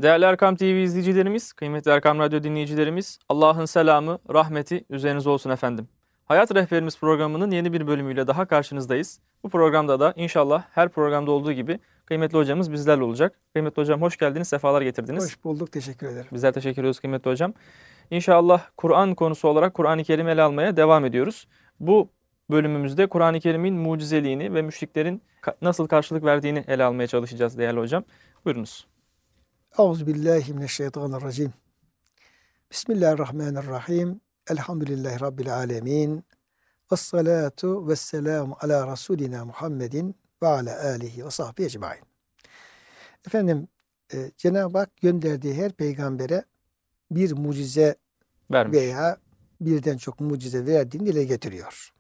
Değerli Erkam TV izleyicilerimiz, kıymetli Erkam Radyo dinleyicilerimiz, Allah'ın selamı, rahmeti üzerinize olsun efendim. Hayat Rehberimiz programının yeni bir bölümüyle daha karşınızdayız. Bu programda da inşallah her programda olduğu gibi kıymetli hocamız bizlerle olacak. Kıymetli hocam hoş geldiniz, sefalar getirdiniz. Hoş bulduk, teşekkür ederim. Bizler teşekkür ediyoruz kıymetli hocam. İnşallah Kur'an konusu olarak Kur'an-ı Kerim ele almaya devam ediyoruz. Bu bölümümüzde Kur'an-ı Kerim'in mucizeliğini ve müşriklerin nasıl karşılık verdiğini ele almaya çalışacağız değerli hocam. Buyurunuz. Euzubillahimineşşeytanirracim. Bismillahirrahmanirrahim. Elhamdülillahi Rabbil alemin. Vessalatu vesselamu ala Resulina Muhammedin ve ala alihi ve sahbihi ecmain. Efendim, Cenab-ı Hak gönderdiği her peygambere bir mucize Vermiş. veya birden çok mucize verdiğini dile getiriyor.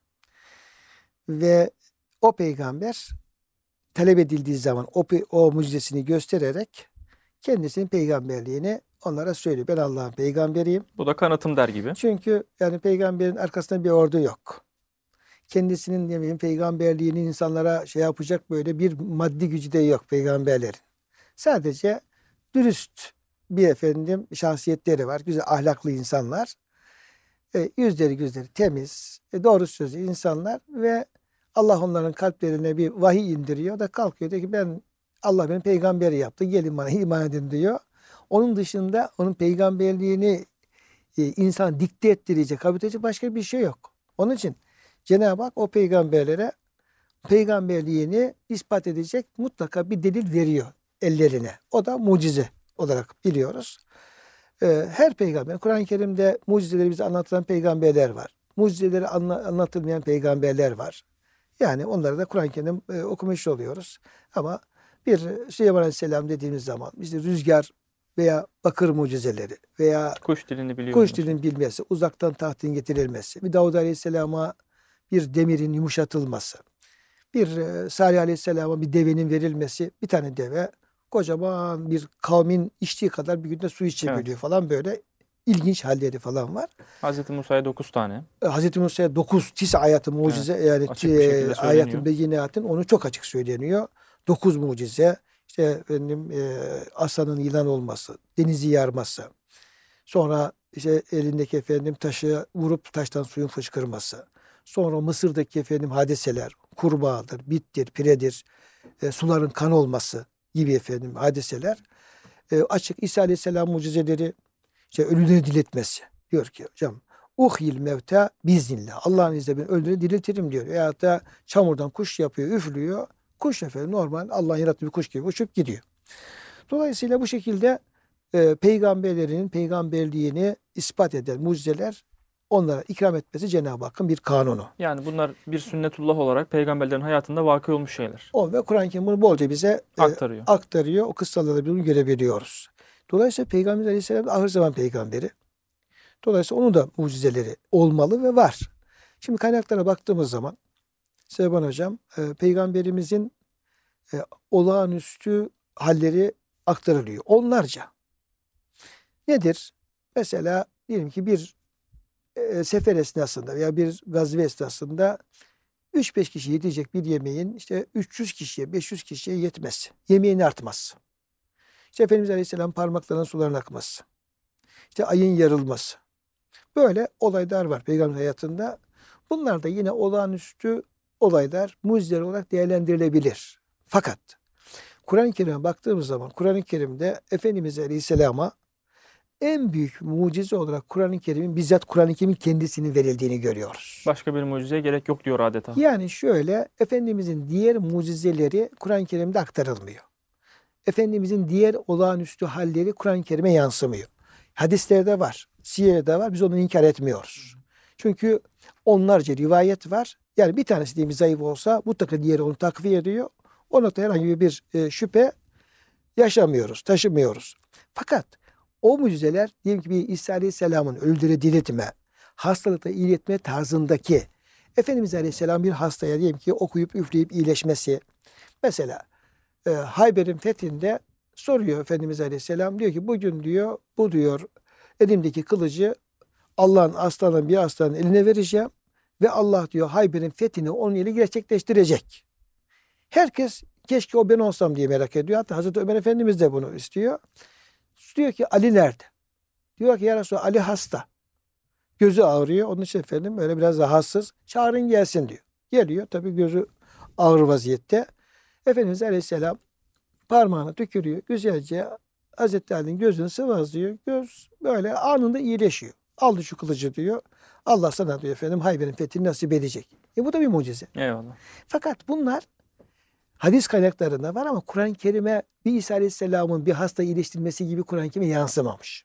Ve o peygamber talep edildiği zaman o mucizesini göstererek kendisinin peygamberliğini onlara söylüyor. Ben Allah'ın peygamberiyim. Bu da kanıtım der gibi. Çünkü yani peygamberin arkasında bir ordu yok. Kendisinin ne bileyim peygamberliğini insanlara şey yapacak böyle bir maddi gücü de yok peygamberlerin. Sadece dürüst bir şahsiyetleri var. Güzel ahlaklı insanlar. Yüzleri temiz, doğru sözlü insanlar ve Allah onların kalplerine bir vahiy indiriyor da kalkıyor diyor ki Allah beni peygamberi yaptı. Gelin bana iman edin diyor. Onun dışında onun peygamberliğini insan dikte ettirecek, kabul edecek başka bir şey yok. Onun için Cenab-ı Hak o peygamberlere peygamberliğini ispat edecek mutlaka bir delil veriyor ellerine. O da mucize olarak biliyoruz. Her peygamber, Kur'an-ı Kerim'de mucizeleri bize anlatılan peygamberler var. Mucizeleri anlatılmayan peygamberler var. Yani onları da Kur'an-ı Kerim'de okumuş oluyoruz. Ama bir Süleyman Aleyhisselam dediğimiz zaman işte rüzgar veya bakır mucizeleri veya kuş dilini biliyor. Kuş dilini bilmesi, uzaktan tahtın getirilmesi, bir Davud Aleyhisselam'a bir demirin yumuşatılması, bir Salih Aleyhisselam'a bir devenin verilmesi, bir tane deve kocaman bir kavmin içtiği kadar bir günde su içebiliyor falan böyle ilginç halleri falan var. Hazreti Musa'ya 9 tane. Hazreti Musa'ya 9 ayatı mucize yani ayatın beyinatın onu çok açık söyleniyor. 9 mucize işte aslanın yılan olması, denizi yarması. Sonra işte elindeki taşı vurup taştan suyun fışkırması. Sonra Mısır'daki hadiseler, kurbağadır, bittir, piredir, suların kan olması gibi hadiseler. Açık İsa Aleyhisselam mucizeleri, işte ölüleri diriltmesi. Diyor ki hocam, uhyil mevta biiznillah. Allah'ın izniyle ben ölüleri diriltirim diyor. Veyahut da çamurdan kuş yapıyor, üflüyor. Kuş normal Allah'ın yarattığı bir kuş gibi uçup gidiyor. Dolayısıyla bu şekilde peygamberlerin peygamberliğini ispat eden mucizeler onlara ikram etmesi Cenab-ı Hakk'ın bir kanunu. Yani bunlar bir sünnetullah olarak peygamberlerin hayatında vakı olmuş şeyler. Ve Kur'an-ı Kerim bunu bolca bize aktarıyor. O kıssalarda bunu görebiliyoruz. Dolayısıyla Peygamber Aleyhisselam ahir zaman peygamberi. Dolayısıyla onun da mucizeleri olmalı ve var. Şimdi kaynaklara baktığımız zaman Sevban Hocam peygamberimizin olağanüstü halleri aktarılıyor. Onlarca. Nedir? Mesela diyelim ki bir sefer esnasında veya bir gazve esnasında 3-5 kişi yetecek bir yemeğin işte 300 kişiye, 500 kişiye yetmesi. Yemeğin artması. İşte Efendimiz Aleyhisselam parmaklarının suların akması. İşte ayın yarılması. Böyle olaylar var Peygamber hayatında. Bunlar da yine olağanüstü olaylar, mucizeler olarak değerlendirilebilir. Fakat Kur'an-ı Kerim'e baktığımız zaman Kur'an-ı Kerim'de Efendimiz Aleyhisselam'a en büyük mucize olarak Kur'an-ı Kerim'in bizzat Kur'an-ı Kerim'in kendisinin verildiğini görüyoruz. Başka bir mucizeye gerek yok diyor adeta. Yani şöyle, Efendimizin diğer mucizeleri Kur'an-ı Kerim'de aktarılmıyor. Efendimizin diğer olağanüstü halleri Kur'an-ı Kerim'e yansımıyor. Hadislerde var, siyerde var, biz onu inkar etmiyoruz. Çünkü onlarca rivayet var. Yani bir tanesi diyelim zayıf olsa mutlaka diğeri onu takviye ediyor. O noktada herhangi bir şüphe yaşamıyoruz, taşımıyoruz. Fakat o mucizeler diyelim ki bir İsa Aleyhisselam'ın öldüre diriltme, hastalıkta iyiletme tarzındaki Efendimiz Aleyhisselam bir hastaya diyelim ki okuyup üfleyip iyileşmesi. Mesela Hayber'in fethinde soruyor Efendimiz Aleyhisselam, diyor ki bugün diyor bu diyor elimdeki kılıcı Allah'ın aslanın bir aslanın eline vereceğim ve Allah diyor Hayber'in fethini onun eli gerçekleştirecek. Herkes keşke o ben olsam diye merak ediyor. Hatta Hazreti Ömer Efendimiz de bunu istiyor. Diyor ki Ali nerede? Diyor ki ya Resulallah Ali hasta. Gözü ağrıyor. Onun için efendim öyle biraz rahatsız. Çağırın gelsin diyor. Geliyor. Tabii gözü ağır vaziyette. Efendimiz Aleyhisselam parmağını tükürüyor. Güzelce Hazreti Ali'nin gözünü sıvazlıyor. Göz böyle anında iyileşiyor. Aldı şu kılıcı diyor. Allah sana diyor efendim Hayber'in fethini nasip edecek. Bu da bir mucize. Eyvallah. Fakat bunlar hadis kaynaklarında var ama Kur'an-ı Kerim'e bir İsa Aleyhisselam'ın bir hasta iyileştirmesi gibi Kur'an-ı Kerim'e yansımamış.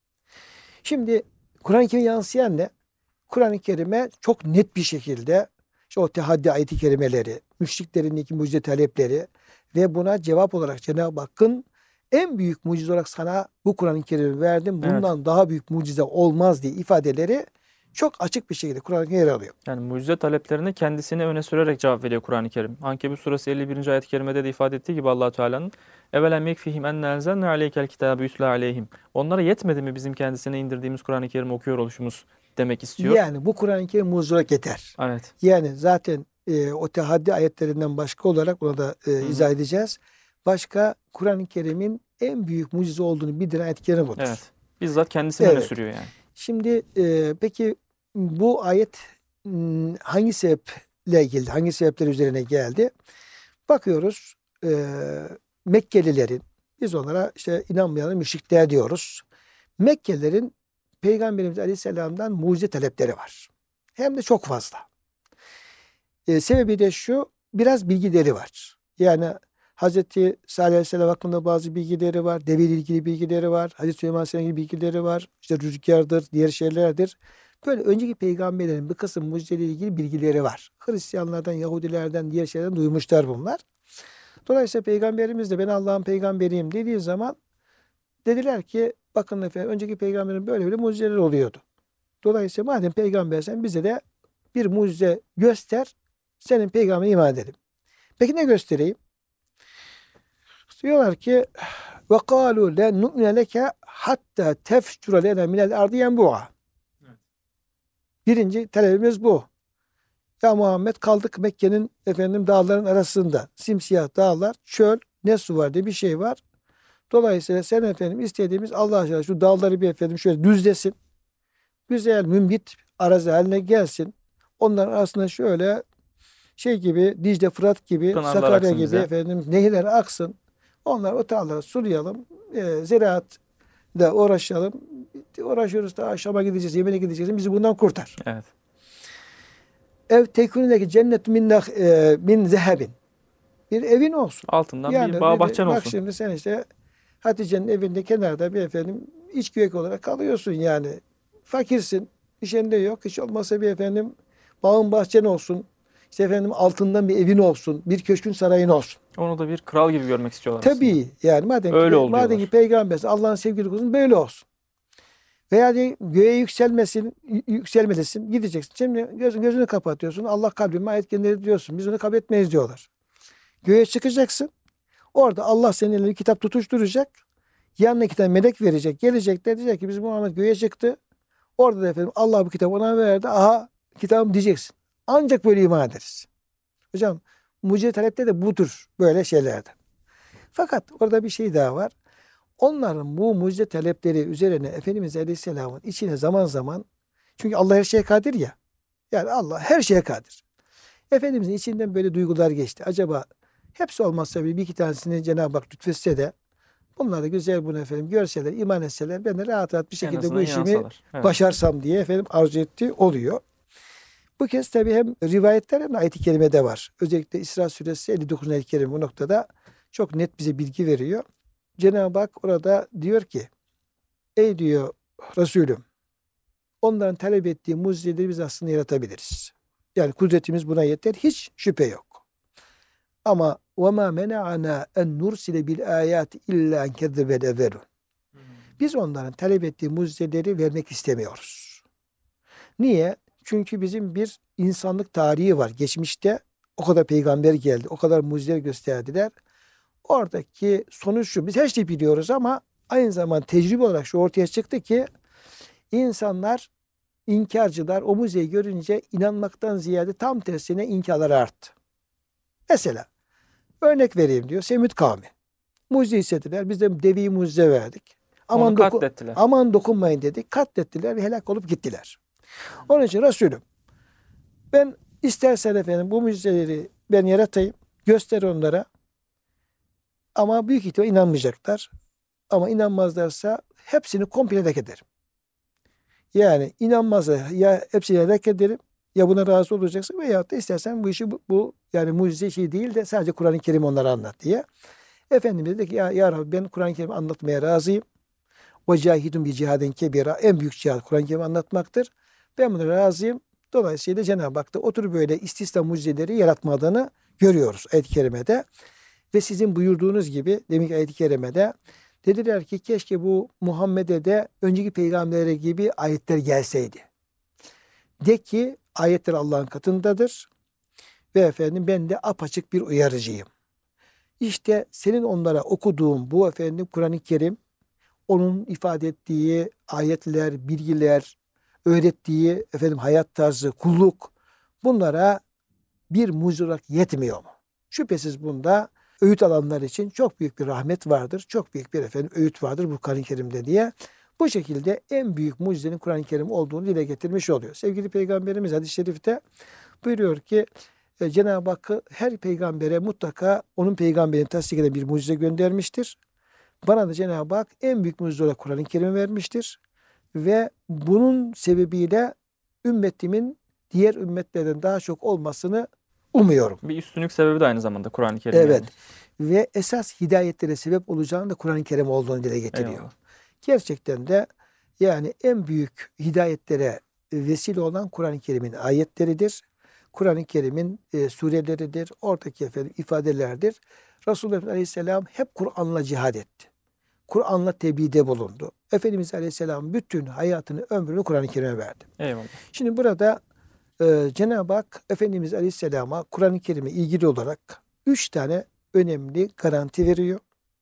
Şimdi Kur'an-ı Kerim'e yansıyan ne? Kur'an-ı Kerim'e çok net bir şekilde işte o tehaddi ayet-i kerimeleri, müşriklerin mucize talepleri ve buna cevap olarak Cenab-ı Hakk'ın en büyük mucize olarak sana bu Kur'an-ı Kerim'i verdim. Bundan daha büyük mucize olmaz diye ifadeleri çok açık bir şekilde Kur'an-ı Kerim'e yer alıyor. Yani mucize taleplerine kendisini öne sürerek cevap veriyor Kur'an-ı Kerim. Ankebut suresi 51. ayet-i kerimede de ifade ettiği gibi Allah Teala'nın "Evelem yekfihim enne enzelne aleykel kitabe yutla aleyhim." Onlara yetmedi mi bizim kendisine indirdiğimiz Kur'an-ı Kerim okuyor oluşumuz demek istiyor. Yani bu Kur'an-ı Kerim mucize olarak yeter. Evet. Yani zaten o tehaddi ayetlerinden başka olarak ona da izah edeceğiz. Başka Kur'an-ı Kerim'in en büyük mucize olduğunu bildiren ayet-i kerime budur. Evet. Bizzat kendisini öne sürüyor yani. Şimdi peki bu ayet hangi sebeple ilgili, hangi sebepler üzerine geldi? Bakıyoruz Mekkelilerin, biz onlara işte inanmayan müşrikler diyoruz. Mekkelilerin Peygamberimiz Aleyhisselam'dan mucize talepleri var. Hem de çok fazla. Sebebi de şu, biraz bilgileri var. Yani Hazreti Salih Aleyhisselam hakkında bazı bilgileri var. Deve ile ilgili bilgileri var. Hazreti Süleyman Aleyhisselam'la ilgili bilgileri var. İşte rüzgardır, diğer şeylerdir. Böyle önceki peygamberlerin bir kısım mucizeyle ilgili bilgileri var. Hristiyanlardan, Yahudilerden, diğer şeylerden duymuşlar bunlar. Dolayısıyla peygamberimiz de ben Allah'ın peygamberiyim dediği zaman dediler ki bakın efendim önceki peygamberin böyle böyle mucizeler oluyordu. Dolayısıyla madem peygambersen bize de bir mucize göster. Senin peygamberine iman edelim. Peki ne göstereyim? Diyorlar ki ve kâlû len nu'mine leke hatta tefcura lena minel ardı yenbu'a. Birinci talebimiz bu. Ya Muhammed kaldık Mekke'nin efendim dağların arasında. Simsiyah dağlar, çöl, ne su var diye bir şey var. Dolayısıyla sen efendim istediğimiz Allah aşkına şu dağları bir efendim şöyle düzlesin. Güzel, mümbit arazi haline gelsin. Onların arasında şöyle şey gibi Dicle, Fırat gibi, Pınarlar Sakarya aksın gibi bize. efendim nehirler aksın. Onlar o tarlaları sulayalım. Ziraat da uğraşalım. Uğraşıyoruz da akşama gideceğiz, yemeğe gideceğiz. Bizi bundan kurtar. Evet. Ev tekünündeki cennet min zehebin. Bir evin olsun. Altından Yani bir bağ dedi, bahçen bak olsun. şimdi sen işte Hatice'nin evinde kenarda bir efendim iç güvek olarak kalıyorsun yani. Fakirsin. İşinde yok. Hiç olmazsa bir efendim bağın bahçen olsun. İşte efendim altından bir evin olsun. Bir köşkün sarayın olsun. Onu da bir kral gibi görmek istiyorlar aslında. Tabii yani Öyle ol madem diyorlar. ki peygamber Allah'ın sevgili kulusun böyle olsun. Veya de göğe yükselmelisin. Gideceksin. Şimdi gözünü kapatıyorsun. Allah kalbime ayet gönderir diyorsun. Biz onu kabul etmeyiz diyorlar. Göğe çıkacaksın. Orada Allah senin elini kitap tutuşturacak. Yanına iki tane melek verecek. Gelecek de diyecek ki biz Muhammed göğe çıktı. Orada da efendim Allah bu kitabı ona verdi. Aha kitabım diyeceksin. Ancak böyle iman ederiz. Hocam mucize talepte de budur böyle şeylerden. Fakat orada bir şey daha var. Onların bu mucize talepleri üzerine Efendimiz Aleyhisselam'ın içine zaman zaman çünkü Allah her şeye kadir ya. Yani Allah her şeye kadir. Efendimizin içinden böyle duygular geçti. Acaba hepsi olmazsa bir iki tanesini Cenab-ı Hak lütfetse de bunları güzel bunu efendim görseler, iman etseler ben de rahat rahat bir En şekilde bu azından işimi yansalar. Evet. başarsam diye efendim arzu ettiği oluyor. Bu kez tabii hem rivayetler hem de ayet-i kerimede var. Özellikle İsra suresi 59. ayet-i kerime bu noktada çok net bize bilgi veriyor. Cenab-ı Hak orada diyor ki ey diyor Resulüm onların talep ettiği mucizeleri biz aslında yaratabiliriz. Yani kudretimiz buna yeter. Hiç şüphe yok. Ama وَمَا مَنَعَنَا اَنْ نُرْسِلَ بِالْآيَاتِ اِلَّا اَنْ كَذَّبَ الْاَوَّلُونَ. Biz onların talep ettiği mucizeleri vermek istemiyoruz. Niye? Çünkü bizim bir insanlık tarihi var. Geçmişte o kadar peygamber geldi. O kadar mucizeler gösterdiler. Oradaki sonuç şu. Biz her şeyi biliyoruz ama aynı zamanda tecrübe olarak şu ortaya çıktı ki insanlar, inkarcılar o mucizeyi görünce inanmaktan ziyade tam tersine inkarları arttı. Mesela örnek vereyim diyor. Semud kavmi. Mucize istediler. Biz de deveyi mucize verdik. Onu katlettiler. Aman dokunmayın dedi. Katlettiler ve helak olup gittiler. Onun için Resulüm, ben istersen efendim bu mucizeleri ben yaratayım, göster onlara. Ama büyük ihtimal inanmayacaklar. Ama inanmazlarsa hepsini komple ederim. Yani inanmazlar ya hepsini ederim ya buna razı olacaksın veyahut da istersen bu işi bu yani mucize şey değil de sadece Kur'an-ı Kerim onlara anlat diye. Efendimiz dedi ki ya Rabbi ben Kur'an-ı Kerim anlatmaya razıyım. Ve cahidun bi cihaden kebira, en büyük cihad Kur'an-ı Kerim anlatmaktır. Ben buna razıyım. Dolayısıyla Cenab-ı Hak da otur böyle istisna mucizeleri yaratmadığını görüyoruz ayet-i kerimede. Ve sizin buyurduğunuz gibi demek ayet-i kerimede dediler ki keşke bu Muhammed'e de önceki peygamberlere gibi ayetler gelseydi. De ki ayetler Allah'ın katındadır ve efendim ben de apaçık bir uyarıcıyım. İşte senin onlara okuduğun bu efendim Kur'an-ı Kerim, onun ifade ettiği ayetler, bilgiler, öğrettiği efendim hayat tarzı, kulluk, bunlara bir mucize olarak yetmiyor mu? Şüphesiz bunda öğüt alanlar için çok büyük bir rahmet vardır. Çok büyük bir efendim öğüt vardır bu Kur'an-ı Kerim'de diye. Bu şekilde en büyük mucizenin Kur'an-ı Kerim olduğunu dile getirmiş oluyor. Sevgili Peygamberimiz hadis-i şerifte buyuruyor ki Cenab-ı Hak her peygambere mutlaka onun peygamberini tasdik eden bir mucize göndermiştir. Bana da Cenab-ı Hak en büyük mucize olarak Kur'an-ı Kerim vermiştir. Ve bunun sebebiyle ümmetimin diğer ümmetlerden daha çok olmasını umuyorum. Bir üstünlük sebebi de aynı zamanda Kur'an-ı Kerim. Evet. Yani. Ve esas hidayetlere sebep olacağını da Kur'an-ı Kerim olduğunu dile getiriyor. Eyvallah. Gerçekten de yani en büyük hidayetlere vesile olan Kur'an-ı Kerim'in ayetleridir. Kur'an-ı Kerim'in sureleridir. Oradaki efendim ifadelerdir. Resulullah Aleyhisselam hep Kur'an'la cihad etti. Kur'an'la tebliğde bulundu. Efendimiz Aleyhisselam bütün hayatını, ömrünü Kur'an-ı Kerim'e verdi. Eyvallah. Şimdi burada Cenab-ı Hak Efendimiz Aleyhisselam'a Kur'an-ı Kerim'e ilgili olarak 3 tane önemli garanti veriyor.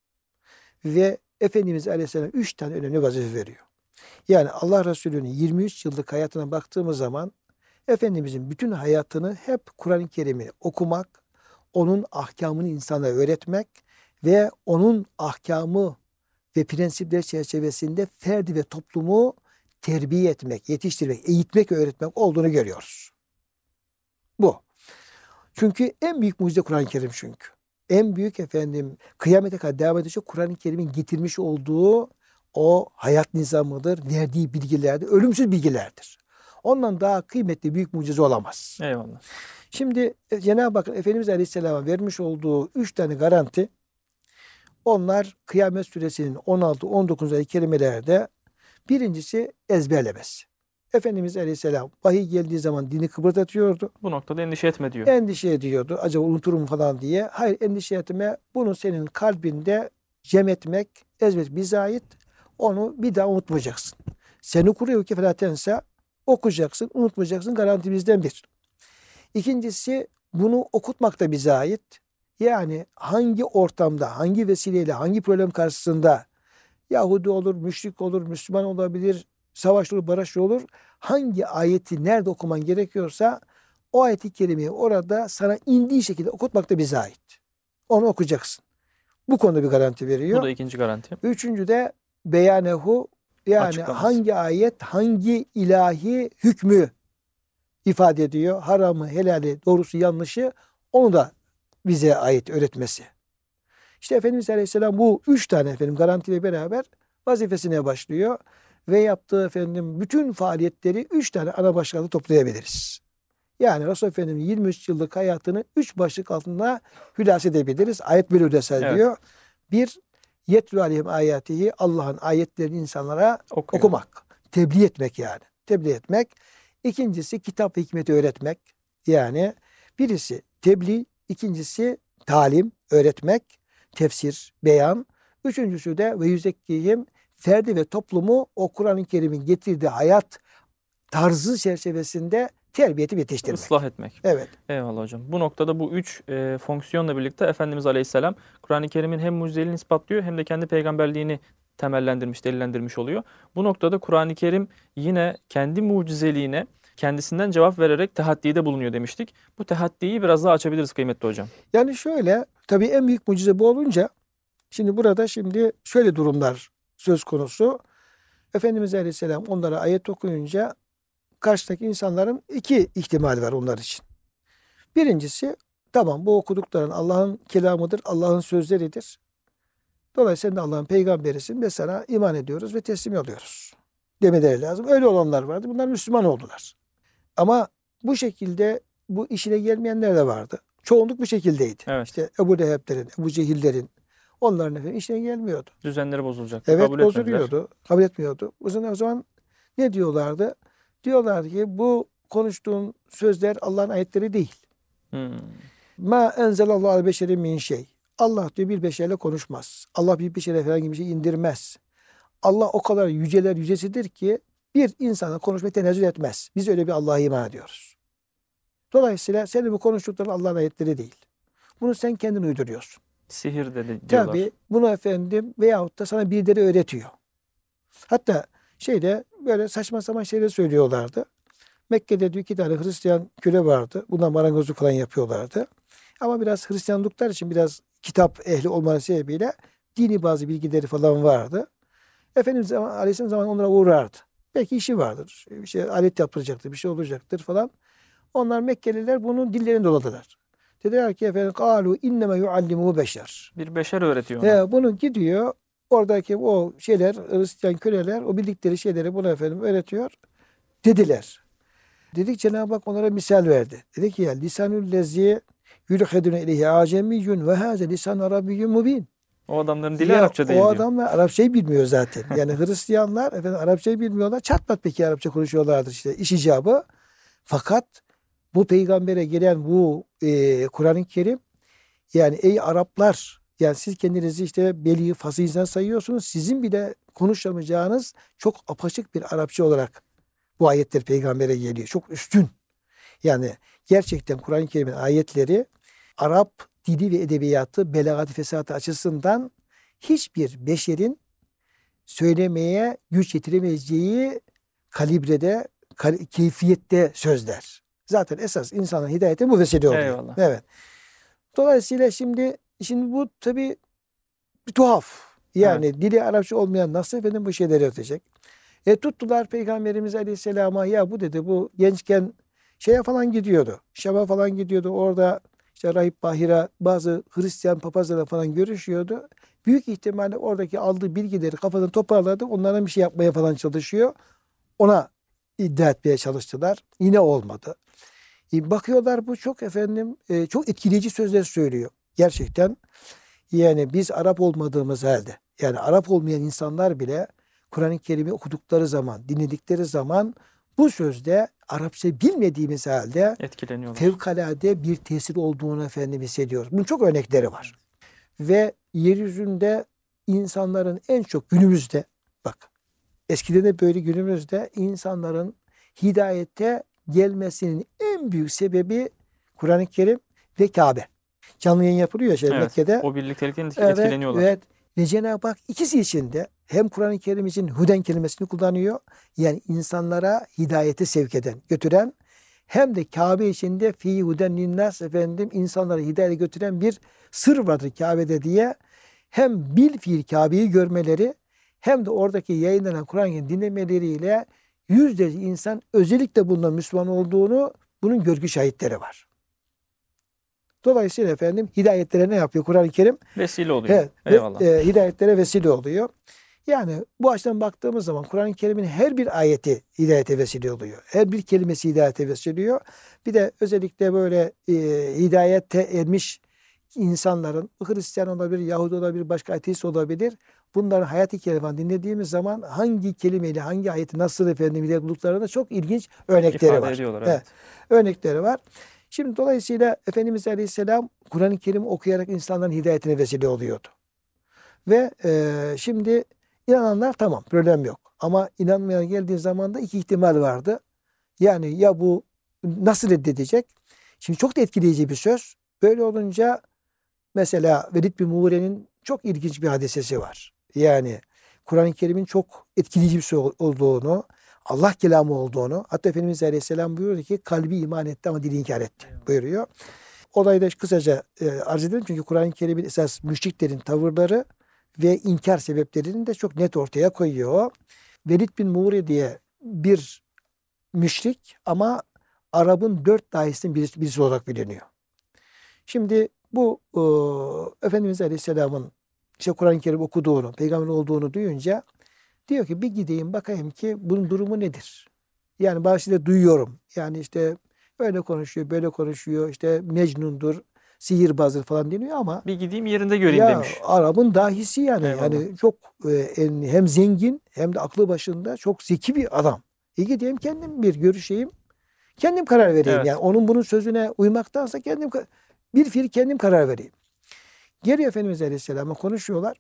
Ve Efendimiz Aleyhisselam 3 tane önemli vazife veriyor. Yani Allah Resulü'nün 23 yıllık hayatına baktığımız zaman Efendimizin bütün hayatını hep Kur'an-ı Kerim'i okumak, onun ahkamını insanlara öğretmek ve onun ahkamı ve prensipler çerçevesinde ferdi ve toplumu terbiye etmek, yetiştirmek, eğitmek ve öğretmek olduğunu görüyoruz. Bu. Çünkü en büyük mucize Kur'an-ı Kerim çünkü. En büyük efendim kıyamete kadar devam edecek Kur'an-ı Kerim'in getirmiş olduğu o hayat nizamıdır, verdiği bilgilerdir, ölümsüz bilgilerdir. Ondan daha kıymetli büyük mucize olamaz. Eyvallah. Şimdi Cenab-ı Hak Efendimiz Aleyhisselam'a vermiş olduğu 3 tane garanti, onlar Kıyamet Suresinin 16-19 ayet-i kerimelerde birincisi ezberlemesi. Efendimiz Aleyhisselam vahiy geldiği zaman dini kıpırdatıyordu. Bu noktada endişe etme diyor. Endişe ediyordu. Acaba unuturum falan diye. Hayır, endişe etme. Bunu senin kalbinde cem etmek, ezberlemek bize ait. Onu bir daha unutmayacaksın. Seni kuruyor ki felatense okuyacaksın, unutmayacaksın. Garanti bizden bir. İkincisi bunu okutmak da bize ait. Yani hangi ortamda, hangi vesileyle, hangi problem karşısında Yahudi olur, müşrik olur, Müslüman olabilir, savaşlı olur, barışçı olur. Hangi ayeti nerede okuman gerekiyorsa o ayeti kerimeyi orada sana indiği şekilde okutmak da bize ait. Onu okuyacaksın. Bu konuda bir garanti veriyor. Bu da ikinci garanti. Üçüncü de beyanehu, yani Açıklaması. hangi ayet hangi ilahi hükmü ifade ediyor. Haramı, helali, doğrusu, yanlışı onu da bize ait öğretmesi. İşte Efendimiz Aleyhisselam bu 3 tane efendim garantiyle beraber vazifesine başlıyor ve yaptığı efendim bütün faaliyetleri 3 tane ana başlıkta toplayabiliriz. Yani Resulullah Efendimiz'in 23 yıllık hayatını 3 başlık altında hülasa edebiliriz. Ayet böyle hülasa diyor. Bir, yetlu aleyhim ayatihi, Allah'ın ayetlerini insanlara okumak. Tebliğ etmek yani. Tebliğ etmek. İkincisi kitap ve hikmeti öğretmek. Yani birisi tebliğ, ikincisi talim, öğretmek, tefsir, beyan. Üçüncüsü de ve yüzekkihim, ferdi ve toplumu o Kur'an-ı Kerim'in getirdiği hayat tarzı çerçevesinde terbiyeti yetiştirmek. Islah etmek. Evet. Eyvallah hocam. Bu noktada bu 3 fonksiyonla birlikte Efendimiz Aleyhisselam Kur'an-ı Kerim'in hem mucizeliğini ispatlıyor hem de kendi peygamberliğini temellendirmiş, delillendirmiş oluyor. Bu noktada Kur'an-ı Kerim yine kendi mucizeliğine kendisinden cevap vererek tehaddide bulunuyor demiştik. Bu tehaddiyi biraz daha açabiliriz kıymetli hocam. Yani şöyle, tabii en büyük mucize bu olunca şimdi burada şöyle durumlar söz konusu. Efendimiz Aleyhisselam onlara ayet okuyunca karşıdaki insanların iki ihtimali var onlar için. Birincisi, tamam bu okudukların Allah'ın kelamıdır, Allah'ın sözleridir. Dolayısıyla sen de Allah'ın peygamberisin ve sana iman ediyoruz ve teslim oluyoruz demeleri lazım. Öyle olanlar vardı. Bunlar Müslüman oldular. Ama bu şekilde bu işine gelmeyenler de vardı. Çoğunluk bu şekildeydi. Evet. İşte Ebu Leheb'lerin, Ebu Cehil'lerin, onların efendim işine gelmiyordu. Düzenleri bozulacak. Evet, Kabul etmediler. bozuluyordu. Kabul etmiyordu. O zaman ne diyorlardı? Diyorlardı ki bu konuştuğun sözler Allah'ın ayetleri değil. Ma enzelallahu ala beşerin min şey. Allah diyor bir beşerle konuşmaz. Allah bir beşere herhangi bir şey indirmez. Allah o kadar yüceler yücesidir ki bir insana konuşmaya tenezzül etmez. Biz öyle bir Allah'a iman ediyoruz. Dolayısıyla senin bu konuştukların Allah'ın ayetleri değil. Bunu sen kendin uyduruyorsun. Sihir dedi diyorlar. Tabii bunu efendim veyahut da sana birileri öğretiyor. Hatta böyle saçma sapan şeyler söylüyorlardı. Mekke'de diyor 2 tane Hristiyan köle vardı. Bundan marangozluk falan yapıyorlardı. Ama biraz Hristiyanlıklar için biraz kitap ehli olmaları sebebiyle dini bazı bilgileri falan vardı. Efendimiz Aleyhisselam zaman onlara uğrardı. Belki işi vardır. Bir şey alet yaptıracaktır, bir şey olacaktır falan. Onlar Mekkeliler bunun dillerini doladılar. Dediler ki efendim kalu inneme yuallimu beşer. Bir beşer öğretiyor ona. Bunu gidiyor oradaki o şeyler Hristiyan köleler o bildikleri şeyleri buna efendim öğretiyor dediler. Dedik Cenab-ı Hak onlara misal verdi. Dedi ki ya lisanul lezi yulhedune ileyhi acemiyyun ve haze lisan arabiyyun mubin. O adamların dili Arapça değil o diyor. adamlar Arapçayı bilmiyor zaten. Yani Hristiyanlar efendim Arapçayı bilmiyorlar. Çatpat peki Arapça konuşuyorlardır işte iş icabı. Fakat bu peygambere gelen bu Kur'an-ı Kerim yani ey Araplar yani siz kendinizi işte beli fasıl insan sayıyorsunuz. Sizin bile konuşamayacağınız çok apaçık bir Arapça olarak bu ayetler peygambere geliyor. Çok üstün. Yani gerçekten Kur'an-ı Kerim'in ayetleri Arap dili ve edebiyatı, belagat-ı fesatı açısından hiçbir beşerin söylemeye güç yetiremeyeceği kalibrede, keyfiyette sözler. Zaten esas insanın hidayeti bu vesile oluyor. Eyvallah. Evet. Dolayısıyla şimdi bu tabii bir tuhaf. Yani dili Arapça olmayan nasıl efendim bu şeyleri ötecek? Tuttular Peygamberimiz Aleyhisselam'a ya bu dedi bu gençken şeye falan gidiyordu. Şam'a falan gidiyordu. Orada işte Rahip Bahira bazı Hristiyan papazlarla falan görüşüyordu. Büyük ihtimalle oradaki aldığı bilgileri kafadan toparladı. Onlardan bir şey yapmaya falan çalışıyor. Ona iddia etmeye çalıştılar. Yine olmadı. Bakıyorlar bu çok efendim çok etkileyici sözler söylüyor. Gerçekten yani biz Arap olmadığımız halde yani Arap olmayan insanlar bile Kur'an-ı Kerim'i okudukları zaman, dinledikleri zaman bu sözde Arapça bilmediğimiz halde Etkileniyorlar. fevkalade bir tesir olduğunu efendim hissediyoruz. Bunun çok örnekleri var. Ve yeryüzünde insanların en çok günümüzde bak eskiden de böyle günümüzde insanların hidayete gelmesinin en büyük sebebi Kur'an-ı Kerim ve Kabe. Canlı yayın yapılıyor ya Mekke'de. O birliktelikten etkileniyorlar. Evet. Ve Cenab-ı Hak ikisi için de hem Kur'an-ı Kerim için hüden kelimesini kullanıyor. Yani insanlara hidayete sevk eden, götüren hem de Kabe içinde fi huden linnas efendim insanlara hidayete götüren bir sır vardır Kabe'de diye hem bil fiil Kabe'yi görmeleri hem de oradaki yayınlanan Kur'an'ı dinlemeleriyle yüzlerce insan özellikle bundan Müslüman olduğunu bunun görgü şahitleri var. Dolayısıyla efendim hidayetlere ne yapıyor Kur'an-ı Kerim? Vesile oluyor. Evet, Eyvallah. Hidayetlere vesile oluyor. Yani bu açıdan baktığımız zaman Kur'an-ı Kerim'in her bir ayeti hidayete vesile oluyor. Her bir kelimesi hidayete vesile oluyor. Bir de özellikle böyle hidayete ermiş insanların Hristiyan olabilir, Yahudi olabilir, başka ateist olabilir. Bunların hayat hikayelerini dinlediğimiz zaman hangi kelimeyle hangi ayeti nasıl efendim bulduklarında çok ilginç örnekleri İfade var. ediyorlar, evet. Örnekleri var. Şimdi dolayısıyla Efendimiz Aleyhisselam Kur'an-ı Kerim okuyarak insanların hidayetine vesile oluyordu. Ve şimdi inananlar tamam problem yok. Ama inanmayan geldiği zaman da iki ihtimal vardı. Yani ya bu nasıl reddedecek? Şimdi çok da etkileyici bir söz. Böyle olunca mesela Velid bin Muğire'nin çok ilginç bir hadisesi var. Yani Kur'an-ı Kerim'in çok etkileyici bir söz olduğunu, Allah kelamı olduğunu, hatta Efendimiz Aleyhisselam buyuruyor ki kalbi iman etti ama dili inkar etti buyuruyor. Olayı da kısaca arz edelim çünkü Kur'an-ı Kerim'in esas müşriklerin tavırları ve inkar sebeplerini de çok net ortaya koyuyor. Velid bin Muğire diye bir müşrik ama Arap'ın 4 dahisinden birisi olarak biliniyor. Şimdi bu Efendimiz Aleyhisselam'ın işte Kur'an-ı Kerim okuduğunu, peygamber olduğunu duyunca diyor ki bir gideyim bakayım ki bunun durumu nedir? Yani bazıları duyuyorum. Yani işte öyle konuşuyor, böyle konuşuyor, işte Mecnun'dur, sihirbazdır falan deniyor ama Bir gideyim yerinde göreyim ya demiş. Arap'ın dahisi yani. Eyvallah. Yani çok hem zengin hem de aklı başında çok zeki bir adam. Gideyim kendim bir görüşeyim. Kendim karar vereyim. Evet. Yani onun bunun sözüne uymaktansa bir fiil kendim karar vereyim. Geliyor Efendimiz Aleyhisselam'a konuşuyorlar.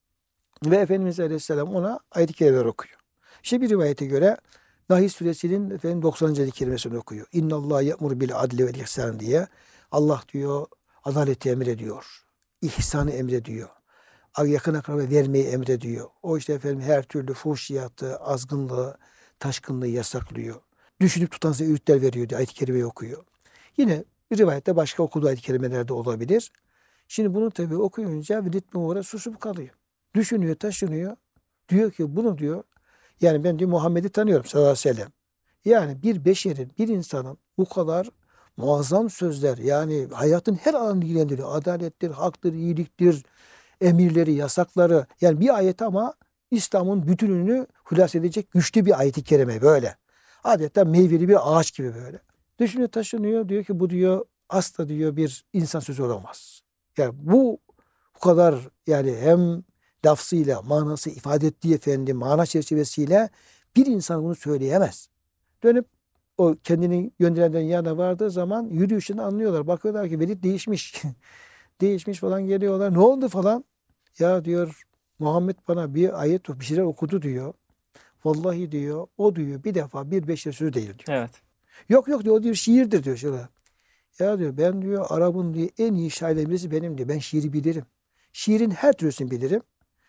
Ve Efendimiz Aleyhisselam ona ayet-i kerimeler okuyor. İşte bir rivayete göre Nahl suresinin 90. ayet-i kerimesini okuyor. İnnallâhe ye'mur bil adli vel ihsan diye. Allah diyor adaleti emrediyor. İhsanı emrediyor. Yakın akraba vermeyi emrediyor. O işte efendim her türlü fuhşiyatı, azgınlığı, taşkınlığı yasaklıyor. Düşünüp tutansa öğütler veriyor diye ayet-i kerimeyi okuyor. Yine bir rivayette başka okuduğu ayet-i kerimeler de olabilir. Şimdi bunu tabii okuyunca Velid bin Muğire susup kalıyor. Düşünüyor, taşınıyor. Diyor ki bunu diyor. Yani ben diyor Muhammed'i tanıyorum sallallahu aleyhi ve sellem. Yani bir beşerin, bir insanın bu kadar muazzam sözler yani hayatın her alanını ilgilendiriyor. Adalettir, haktır, iyiliktir, emirleri, yasakları. Yani bir ayet ama İslam'ın bütününü hülas edecek güçlü bir ayet-i kerime böyle. Adeta meyveli bir ağaç gibi böyle. Düşünüyor, taşınıyor. Diyor ki bu diyor asla diyor bir insan sözü olamaz. Yani bu kadar yani hem lafzıyla, manası ifade ettiği efendim, mana çerçevesiyle bir insan bunu söyleyemez. Dönüp o kendini gönderenlerin yanına vardığı zaman yürüyüşünü anlıyorlar. Bakıyorlar ki Velid değişmiş. Değişmiş falan geliyorlar. Ne oldu falan? Ya diyor Muhammed bana bir ayet bir şeyler okudu diyor. Vallahi diyor o diyor bir defa bir beşer sözü değil diyor. Evet. Yok diyor o diyor şiirdir diyor şöyle. Ya diyor ben diyor Arap'ın diyor en iyi şairlerinden birisi benim diyor. Ben şiiri bilirim. Şiirin her türlüsünü bilirim.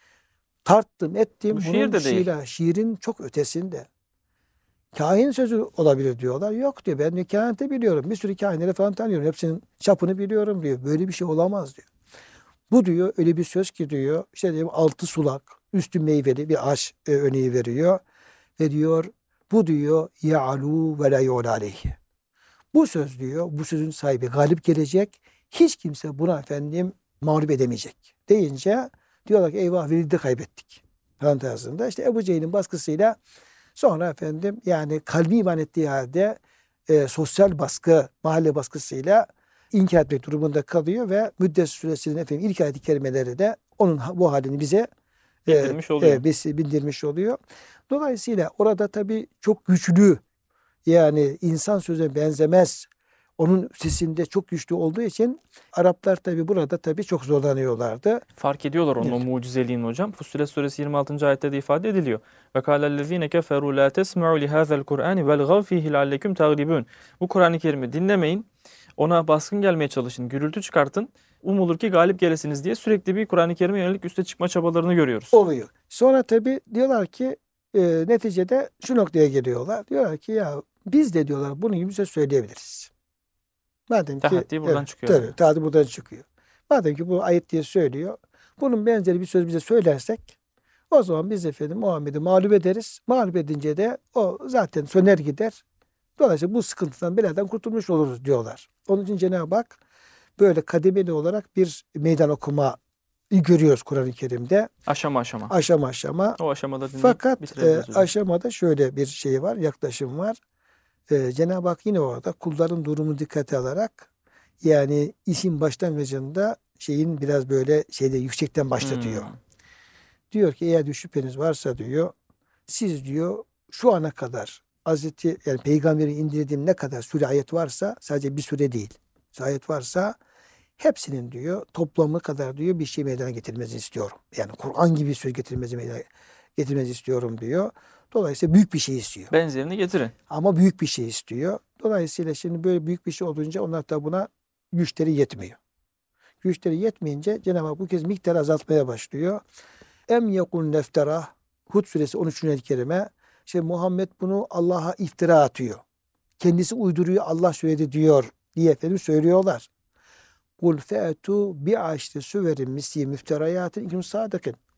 Tarttım ettim. Bu Bunun şiir de değil. şiirin çok ötesinde. Kahin sözü olabilir diyorlar. Yok diyor ben diyor kehaneti biliyorum. Bir sürü kahinleri falan tanıyorum. Hepsinin çapını biliyorum diyor. Böyle bir şey olamaz diyor. Bu diyor öyle bir söz ki diyor işte diyor altı sulak üstü meyveli bir ağaç örneği veriyor. Ve diyor bu diyor ya'lu ve la yu'la aleyhi. Bu söz diyor bu sözün sahibi galip gelecek. Hiç kimse buna efendim mağlup edemeyecek. Deyince diyorlar ki eyvah Velid'i kaybettik. Fantazında işte Ebu Cehil'in baskısıyla sonra efendim yani kalbi iman ettiği halde sosyal baskı, mahalle baskısıyla inkar etmek durumunda kalıyor ve Müddessir suresinin efendim ilk ayet-i kerimeleri de onun bu halini bize Bildirmiş oluyor. bildirmiş oluyor. Dolayısıyla orada tabii çok güçlü yani insan sözüne benzemez. Onun sesinde çok güçlü olduğu için Araplar tabii burada tabii çok zorlanıyorlardı. Fark ediyorlar onun o Evet. mucizeliğini hocam. Fussilet suresi 26. ayette de ifade ediliyor. Ve kâlellezîne keferû lâ tesme'u lihâzel Kur'âni velgav fîhî leallekum tağlibûn. Bu Kur'an-ı Kerim'i dinlemeyin. Ona baskın gelmeye çalışın, gürültü çıkartın. Umulur ki galip gelesiniz diye sürekli bir Kur'an-ı Kerim'e yönelik üste çıkma çabalarını görüyoruz. Oluyor. Sonra tabii diyorlar ki neticede şu noktaya geliyorlar. Diyorlar ki ya biz de diyorlar bunun gibi bir söz söyleyebiliriz. Madem ki Tahaddi buradan çıkıyor. tabii tahaddi buradan çıkıyor. Madem ki bu ayet diye söylüyor. Bunun benzeri bir söz bize söylersek o zaman biz efendim Muhammed'i mağlup ederiz. Mağlup edince de o zaten söner gider. Dolayısıyla bu sıkıntıdan beladan kurtulmuş oluruz diyorlar. Onun için Cenab-ı Hak böyle kademeli olarak bir meydan okuma görüyoruz Kur'an-ı Kerim'de. Aşama aşama. Aşama aşama. O aşamada dinleyip Fakat bitirebiliriz hocam. aşamada şöyle bir şey var, yaklaşım var. Cenab-ı Hak yine orada kulların durumu dikkate alarak yani işin başlangıcında şeyin biraz böyle yüksekten başlatıyor. Diyor ki eğer şüpheniz varsa diyor siz diyor şu ana kadar Hazreti yani peygamberi indirdiğim ne kadar sure ayet varsa sadece bir sure değil. Ayet varsa hepsinin diyor toplamı kadar diyor bir şey meydana getirmenizi istiyorum. Yani Kur'an gibi bir söz getirmenizi istiyorum diyor. Dolayısıyla büyük bir şey istiyor. Benzerini getirin. Ama büyük bir şey istiyor. Dolayısıyla şimdi böyle büyük bir şey olunca onlar da buna güçleri yetmiyor. Güçleri yetmeyince Cenab-ı Hak bu kez miktarı azaltmaya başlıyor. Em yekun neftera Hud suresi 13. ayet-i kerime. İşte Muhammed bunu Allah'a iftira atıyor. Kendisi uyduruyor Allah söyledi diyor diye efendim söylüyorlar. Kul fe'tu bi'aşri süverin misli müfterayatin ikum sadıkın.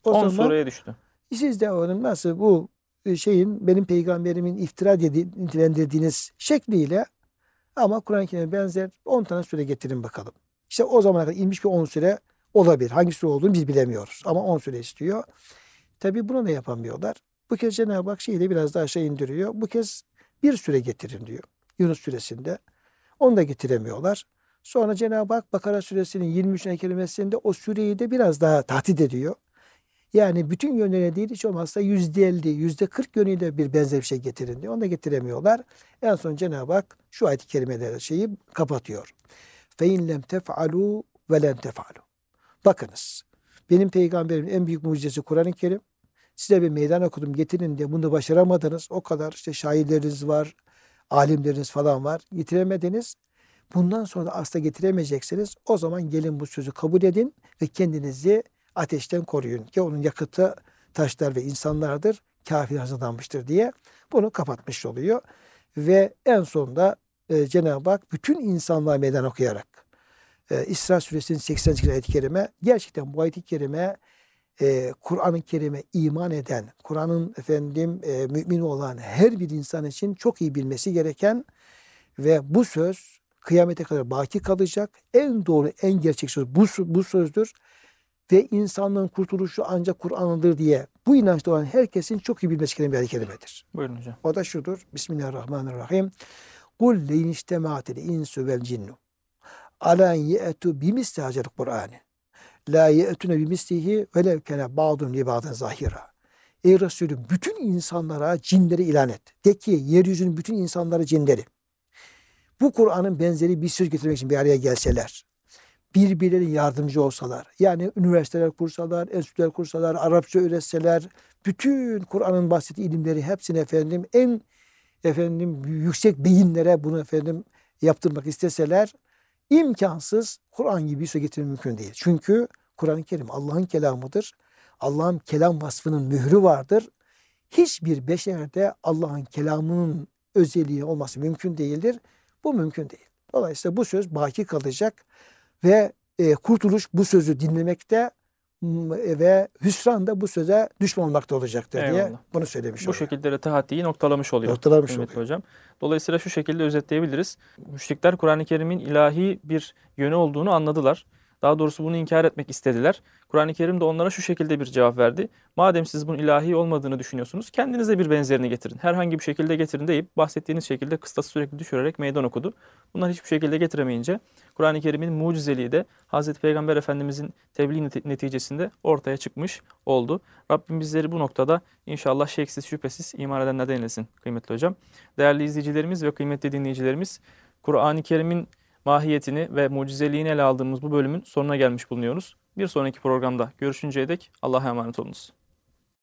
O 10 zaman sureye düştü. siz de onun nasıl bu şeyin benim peygamberimin iftira nitelendirdiğiniz şekliyle ama Kur'an-ı Kerim'e benzer 10 tane sure getirin bakalım. İşte o zamana kadar inmiş bir 10 sure olabilir. Hangi sure olduğunu biz bilemiyoruz. Ama 10 sure istiyor. Tabi bunu da yapamıyorlar. Bu kez Cenab-ı Hak şeyi de biraz daha aşağı indiriyor. Bu kez bir sure getirin diyor. Yunus suresinde. Onu da getiremiyorlar. Sonra Cenab-ı Hak Bakara suresinin 23. kelimesinde o sureyi de biraz daha tahdit ediyor. Yani bütün yönlerine değil hiç olmazsa %50, %40 yönüyle bir benzer bir şey getirin diyor. Onu da getiremiyorlar. En son Cenab-ı Hak şu ayet-i kerimelerle şeyi kapatıyor. فَاِنْ لَمْ تَفْعَلُوا وَلَنْ تَفْعَلُوا. Bakınız, benim peygamberimin en büyük mucizesi Kur'an-ı Kerim. Size bir meydan okudum getirin diye bunu başaramadınız. O kadar işte şairleriniz var, alimleriniz falan var. Getiremediniz. Bundan sonra da asla getiremeyeceksiniz. O zaman gelin bu sözü kabul edin ve kendinizi ateşten koruyun. Ki onun yakıtı taşlar ve insanlardır. Kafir hazırlanmıştır diye bunu kapatmış oluyor. Ve en sonunda Cenab-ı Hak bütün insanlığa meydan okuyarak İsra suresinin 88 ayet-i kerime gerçekten bu ayet-i kerime Kur'an-ı Kerim'e iman eden, Kur'an'ın mümin olan her bir insan için çok iyi bilmesi gereken ve bu söz kıyamete kadar baki kalacak. En doğru, en gerçek söz bu sözdür. Ve insanlığın kurtuluşu ancak Kur'an'ındır diye bu inançta olan herkesin çok iyi bilmesi gereken bir ayet-i kerimedir. Buyurun hocam. O da şudur. Bismillahirrahmanirrahim. Kul leyn istema'atil insu vel cinnu ala ye'tu bimisli hacer Kur'an'ı. La ye'tune bimislihi velev kene ba'dun li ba'dın zahira. Ey Resulüm bütün insanlara cinleri ilan et. De ki yeryüzünün bütün insanları cinleri. Bu Kur'an'ın benzeri bir söz getirmek için bir araya gelseler, birbirlerine yardımcı olsalar, yani üniversiteler kursalar, enstitüler kursalar, Arapça öğretseler, bütün Kur'an'ın bahsettiği ilimleri hepsini yüksek beyinlere bunu yaptırmak isteseler, imkansız Kur'an gibi bir söz getirmek mümkün değil. Çünkü Kur'an-ı Kerim Allah'ın kelamıdır. Allah'ın kelam vasfının mührü vardır. Hiçbir beşerde Allah'ın kelamının özelliği olması mümkün değildir. Bu mümkün değil. Dolayısıyla bu söz baki kalacak ve kurtuluş bu sözü dinlemekte ve hüsran da bu söze düşman olmakta olacaktır diye Eyvallah. bunu söylemiş Bu oluyor. şekilde de tahaddiyi noktalamış oluyor. Noktalamış Kıymetli oluyor. hocam. Dolayısıyla şu şekilde özetleyebiliriz. Müşrikler Kur'an-ı Kerim'in ilahi bir yönü olduğunu anladılar. Daha doğrusu bunu inkar etmek istediler. Kur'an-ı Kerim de onlara şu şekilde bir cevap verdi. Madem siz bunun ilahi olmadığını düşünüyorsunuz, kendinize bir benzerini getirin. Herhangi bir şekilde getirin deyip bahsettiğiniz şekilde kıstası sürekli düşürerek meydan okudu. Bunlar hiçbir şekilde getiremeyince Kur'an-ı Kerim'in mucizeliği de Hazreti Peygamber Efendimizin tebliğ neticesinde ortaya çıkmış oldu. Rabbim bizleri bu noktada inşallah şeksiz şüphesiz iman edenlerden eylesin kıymetli hocam. Değerli izleyicilerimiz ve kıymetli dinleyicilerimiz, Kur'an-ı Kerim'in mahiyetini ve mucizeliğini ele aldığımız bu bölümün sonuna gelmiş bulunuyoruz. Bir sonraki programda görüşünceye dek Allah'a emanet olunuz.